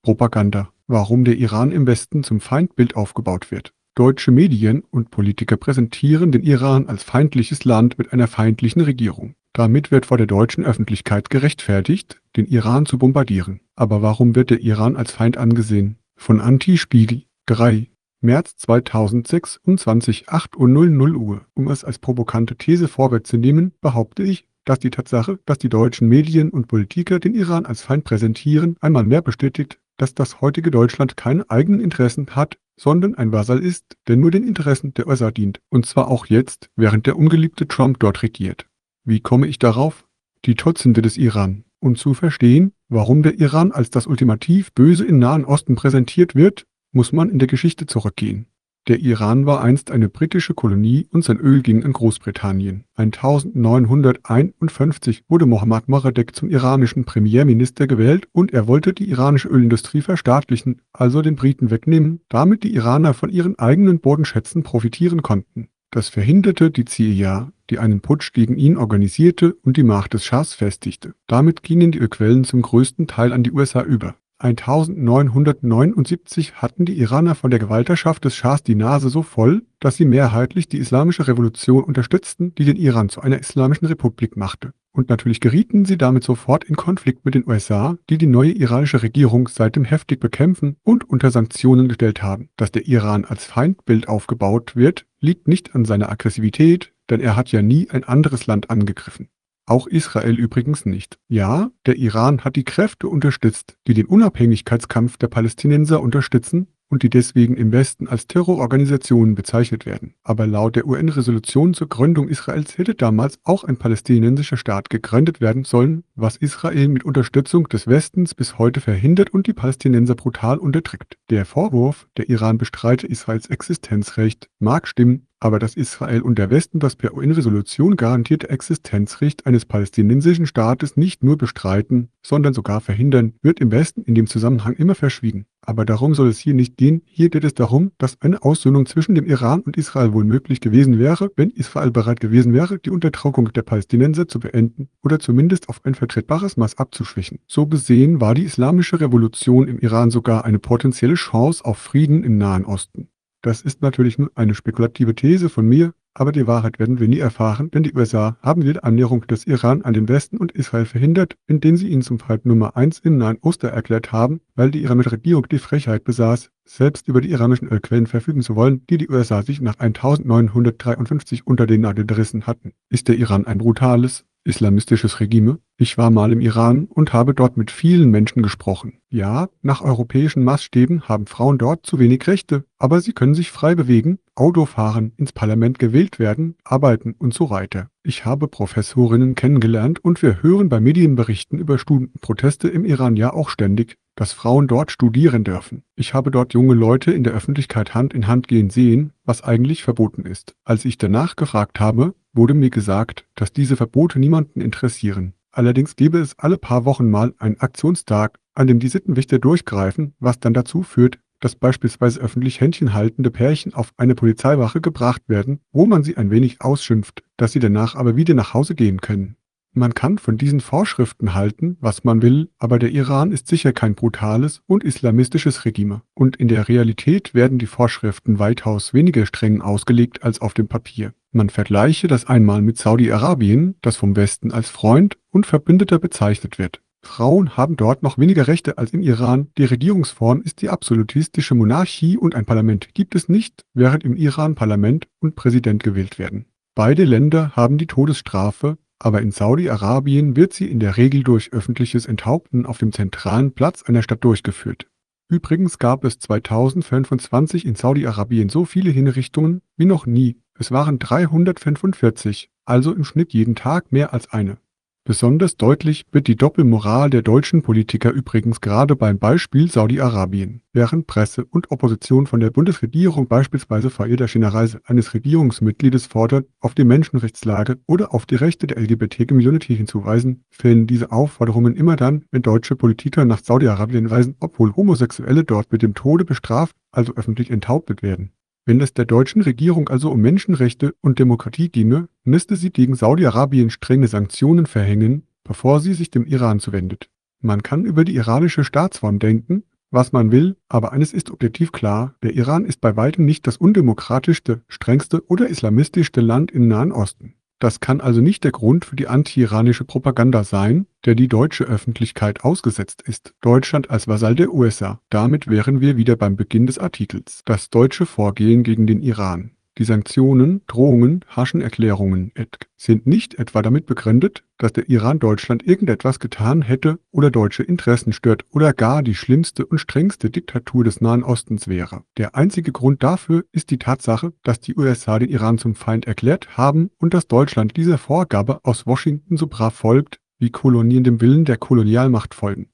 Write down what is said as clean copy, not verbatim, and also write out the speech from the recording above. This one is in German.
Propaganda. Warum der Iran im Westen zum Feindbild aufgebaut wird. Deutsche Medien und Politiker präsentieren den Iran als feindliches Land mit einer feindlichen Regierung. Damit wird vor der deutschen Öffentlichkeit gerechtfertigt, den Iran zu bombardieren. Aber warum wird der Iran als Feind angesehen? Von Anti-Spiegel. 3. März 2026, 8:00 Uhr. Um es als provokante These vorwärts zu nehmen, behaupte ich, dass die Tatsache, dass die deutschen Medien und Politiker den Iran als Feind präsentieren, einmal mehr bestätigt, dass das heutige Deutschland keine eigenen Interessen hat, sondern ein Vasall ist, der nur den Interessen der USA dient. Und zwar auch jetzt, während der ungeliebte Trump dort regiert. Wie komme ich darauf? Die Todsünde des Iran. Um zu verstehen, warum der Iran als das ultimativ Böse im Nahen Osten präsentiert wird, muss man in der Geschichte zurückgehen. Der Iran war einst eine britische Kolonie und sein Öl ging an Großbritannien. 1951 wurde Mohammad Mossadegh zum iranischen Premierminister gewählt und er wollte die iranische Ölindustrie verstaatlichen, also den Briten wegnehmen, damit die Iraner von ihren eigenen Bodenschätzen profitieren konnten. Das verhinderte die CIA, die einen Putsch gegen ihn organisierte und die Macht des Schahs festigte. Damit gingen die Ölquellen zum größten Teil an die USA über. 1979 hatten die Iraner von der Gewaltherrschaft des Schahs die Nase so voll, dass sie mehrheitlich die islamische Revolution unterstützten, die den Iran zu einer islamischen Republik machte. Und natürlich gerieten sie damit sofort in Konflikt mit den USA, die die neue iranische Regierung seitdem heftig bekämpfen und unter Sanktionen gestellt haben. Dass der Iran als Feindbild aufgebaut wird, liegt nicht an seiner Aggressivität, denn er hat ja nie ein anderes Land angegriffen. Auch Israel übrigens nicht. Ja, der Iran hat die Kräfte unterstützt, die den Unabhängigkeitskampf der Palästinenser unterstützen und die deswegen im Westen als Terrororganisationen bezeichnet werden. Aber laut der UN-Resolution zur Gründung Israels hätte damals auch ein palästinensischer Staat gegründet werden sollen, was Israel mit Unterstützung des Westens bis heute verhindert und die Palästinenser brutal unterdrückt. Der Vorwurf, der Iran bestreite Israels Existenzrecht, mag stimmen, aber dass Israel und der Westen das per UN-Resolution garantierte Existenzrecht eines palästinensischen Staates nicht nur bestreiten, sondern sogar verhindern, wird im Westen in dem Zusammenhang immer verschwiegen. Aber darum soll es hier nicht gehen. Hier geht es darum, dass eine Aussöhnung zwischen dem Iran und Israel wohl möglich gewesen wäre, wenn Israel bereit gewesen wäre, die Unterdrückung der Palästinenser zu beenden oder zumindest auf ein vertretbares Maß abzuschwächen. So gesehen war die islamische Revolution im Iran sogar eine potenzielle Chance auf Frieden im Nahen Osten. Das ist natürlich nur eine spekulative These von mir, aber die Wahrheit werden wir nie erfahren, denn die USA haben jede Annäherung des Iran an den Westen und Israel verhindert, indem sie ihn zum Feind Nummer 1 im Nahen Osten erklärt haben, weil die iranische Regierung die Frechheit besaß, selbst über die iranischen Ölquellen verfügen zu wollen, die die USA sich nach 1953 unter den Nagel gerissen hatten. Ist der Iran ein brutales, islamistisches Regime? Ich war mal im Iran und habe dort mit vielen Menschen gesprochen. Ja, nach europäischen Maßstäben haben Frauen dort zu wenig Rechte, aber sie können sich frei bewegen, Auto fahren, ins Parlament gewählt werden, arbeiten und so weiter. Ich habe Professorinnen kennengelernt und wir hören bei Medienberichten über Studentenproteste im Iran ja auch ständig, dass Frauen dort studieren dürfen. Ich habe dort junge Leute in der Öffentlichkeit Hand in Hand gehen sehen, was eigentlich verboten ist. Als ich danach gefragt habe, wurde mir gesagt, dass diese Verbote niemanden interessieren. Allerdings gäbe es alle paar Wochen mal einen Aktionstag, an dem die Sittenwächter durchgreifen, was dann dazu führt, dass beispielsweise öffentlich Händchen haltende Pärchen auf eine Polizeiwache gebracht werden, wo man sie ein wenig ausschimpft, dass sie danach aber wieder nach Hause gehen können. Man kann von diesen Vorschriften halten, was man will, aber der Iran ist sicher kein brutales und islamistisches Regime. Und in der Realität werden die Vorschriften weitaus weniger streng ausgelegt als auf dem Papier. Man vergleiche das einmal mit Saudi-Arabien, das vom Westen als Freund und Verbündeter bezeichnet wird. Frauen haben dort noch weniger Rechte als im Iran. Die Regierungsform ist die absolutistische Monarchie und ein Parlament gibt es nicht, während im Iran Parlament und Präsident gewählt werden. Beide Länder haben die Todesstrafe, aber in Saudi-Arabien wird sie in der Regel durch öffentliches Enthaupten auf dem zentralen Platz einer Stadt durchgeführt. Übrigens gab es 2025 in Saudi-Arabien so viele Hinrichtungen wie noch nie. Es waren 345, also im Schnitt jeden Tag mehr als eine. Besonders deutlich wird die Doppelmoral der deutschen Politiker übrigens gerade beim Beispiel Saudi-Arabien. Während Presse und Opposition von der Bundesregierung beispielsweise vor jeder Reise eines Regierungsmitgliedes fordert, auf die Menschenrechtslage oder auf die Rechte der LGBT-Community hinzuweisen, fehlen diese Aufforderungen immer dann, wenn deutsche Politiker nach Saudi-Arabien reisen, obwohl Homosexuelle dort mit dem Tode bestraft, also öffentlich enthauptet werden. Wenn es der deutschen Regierung also um Menschenrechte und Demokratie ginge, müsste sie gegen Saudi-Arabien strenge Sanktionen verhängen, bevor sie sich dem Iran zuwendet. Man kann über die iranische Staatsform denken, was man will, aber eines ist objektiv klar: Der Iran ist bei weitem nicht das undemokratischste, strengste oder islamistischste Land im Nahen Osten. Das kann also nicht der Grund für die anti-iranische Propaganda sein, der die deutsche Öffentlichkeit ausgesetzt ist. Deutschland als Vasall der USA. Damit wären wir wieder beim Beginn des Artikels. Das deutsche Vorgehen gegen den Iran. Die Sanktionen, Drohungen, harschen Erklärungen sind nicht etwa damit begründet, dass der Iran Deutschland irgendetwas getan hätte oder deutsche Interessen stört oder gar die schlimmste und strengste Diktatur des Nahen Ostens wäre. Der einzige Grund dafür ist die Tatsache, dass die USA den Iran zum Feind erklärt haben und dass Deutschland dieser Vorgabe aus Washington so brav folgt, wie Kolonien dem Willen der Kolonialmacht folgen.